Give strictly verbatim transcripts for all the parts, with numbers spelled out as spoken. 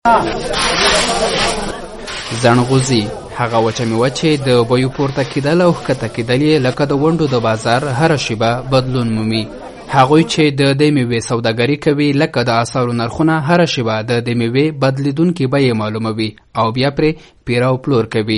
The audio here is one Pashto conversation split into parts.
زڼغوزي هغه وچه میوه چې د بیو پورته کېدل او ښکته کېدل یې لکه د ونډو د بازار هره شیبه بدلون مومي. هغوی چې د دې میوې سوداګري کوي لکه د اسعارو نرخونه هره شیبه د دې میوې بدلیدونکې بیې معلوموي او بیا پرې پیره او پلور کوي.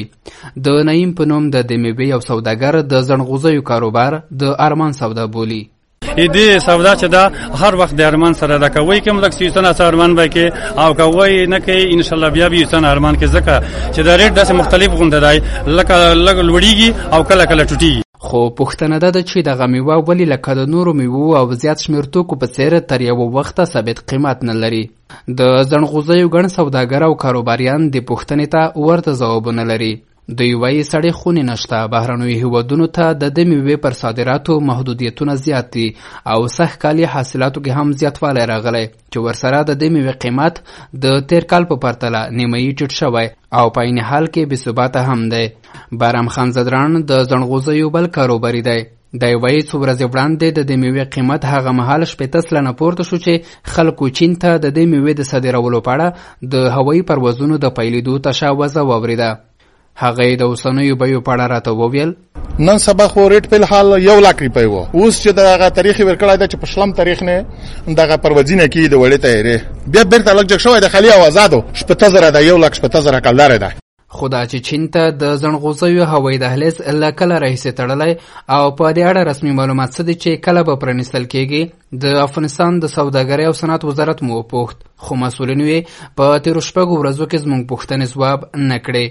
د نعیم په نوم د دې میوې یو سوداګر د زڼغوزیو کاروبار د ارمان سودا بولي. دې سودا چې دا هر وخت د ارمان سره دا کوي کوم لک سیستان ارمان به کې او کوي نه کوي ان شاء الله بیا به سن ارمان کې ځکه چې دا ریټ داسې مختلف غونډه دی لکه لګ لوړیږي او کله کله ټوټي. خو پوښتنه ده چې دغه میوه ولې لکه د نورو میوو او زیات شمېر توکو په څېر تر یوه وخته ثابت قیمت نه لري. د زڼغوزیو ګڼ سوداګر او کاروباریان دې پوښتنې ته ورته ځوابونه لري. دوی وایي سړې خونې نشته، بهرنیو هیوادونو ته د دې میوې پر صادراتو محدودیتونه زیات دي او سږ کال یې حاصلاتو کې هم زیاتوالی راغلی چې ورسره د دې میوې قیمت د تیر کال په پرتله نیمایي ټیټ شوی او په عین حال کې بې ثباته هم دی. بارام خان زدران د زڼغوزیو بل کاروباري دی. دی وایي څو ورځې وړاندې د دې میوې قیمت هغه مهال شپېته سلنه پورته شو چې خلکو چین ته د دې میوې د صادرولو په اړه د هوایي پروازونو د پیلېدو تشه وضع واورېده. هغه د اوسنیو بیو په اړه راته وویل نن سبا خو ریټ په حال یو لاک روپۍ و، اوس چې دغه تاریخ ورکړای دی چې په شلم تاریخ نه دغه پروازینه کې د وړې تیارې بیا بیرته لږ جګ شوی د خالي او آزادو شپېته زره د یو لاک شپېته زره کلدار دی. خو دا چې چین ته د زڼغوزیو هوایي دهلیز له کله راهیسې تړلی او په دې اړه رسمي معلومات څه دي چې کله به پرانیستل کېږي، د افغانستان د سوداګرۍ او صنعت وزارت مو وپوښت، خو مسؤلینو یې په تېرو شپږو ورځو کې زموږ پوښتنې ځواب نه کړې.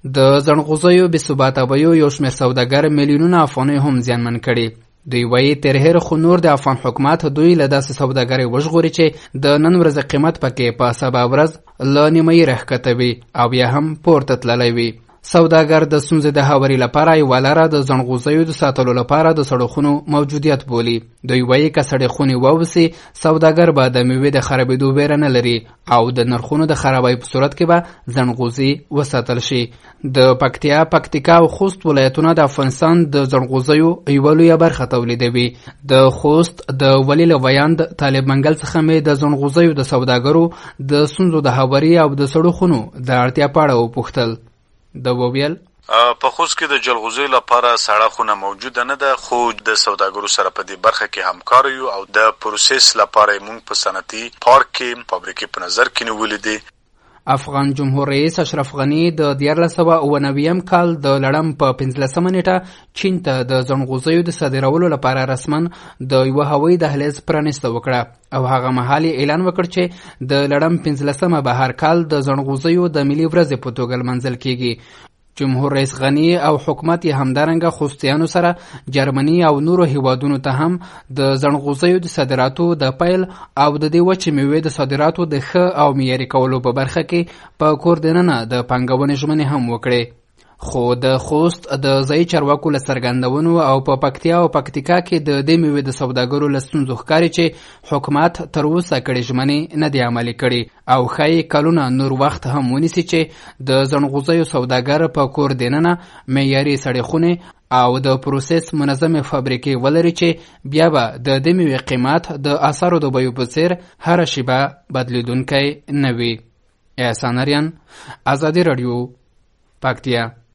د زڼغوزیو بې ثباته بیو یو شمېر سوداګر میلیونونه افغانۍ هم زیانمن کړي. دوی وایي تر هېره خو نور د افغان حکومت دوی له داسې سوداګرۍ وژغوري چې د نن ورځې قیمت پکې په سبا ورځ له نیمایي راښکته وي او بیا هم پورته تللی وي. سوداګر د ستونزې د هواري لپاره یوه لاره د زڼغوزیو د ساتلو لپاره د سړکونو موجودیت بولي. دوی وایي که سړې خونې واوسي سوداګر به د میوې د خرابېدو ویره نه لري او د نرخونو د خرابۍ په صورت کې به زڼغوزي وساتل شي. د پکتیا، پکتیکا او خوست ولایتونه د افغانستان د زڼغوزیو یوه لویه برخه تولیدوي. د خوست د ولي له ویاند طالب منګل څخه مې د زڼغوزیو د سوداګرو د ستونزو د هواري او د سړو خونو د اړتیا په اړه وپوښتل. د وویل په خوست کې د جلغوزیو لپاره سړه خونه موجوده نه ده، خو د سوداګرو سره په دې برخه کې همکار یو او د پروسس لپاره موږ په صنعتي پارک کې فابریکې په نظر کې نیولې دي. افغان جمهور رئیس اشرف غني د دیارلس سوه اوه نویم کال د لړم په پنځلسمه نیټه چین ته د زڼغوزیو د صادرولو لپاره رسما د یوه هوایي دهلیز پرانیسته وکړه او هغه مهال یې اعلان وکړ چې د لړم پنځلسمه به هر کال د زڼغوزیو د ملي ورځې په توګه لمانځل کیږي. جمهور رئیس غني او حکومت یې همدارنګه خوستیانو سره جرمني او نورو هیوادونو ته هم د زڼغوزیو د صادراتو د پیل او د دې وچې میوې د صادراتو د ښه او معیاري کولو په برخه کې په کور دننه د پانګونې ژمنې هم وکړې. خو د خوست د ځایي چارواکو له څرګندونو او په پکتیا او پکتیکا کې د دې میوې د سوداګرو له ستونزو ښکاري چې حکومت تر اوسه کړې ژمنې نه دي عملي کړي او ښایي کلونه نور وخت هم ونیسي چې د زڼغوزیو سوداګر په کور دننه معیاري سړې خونې او د پروسس منظمې فابریکې ولري چې بیا به د دې میوې قیمت د اسعارو د بیو په څېر هره شیبه بدلیدونکی نه وي. احسان اریان، ازادي راډیو، پکتیا.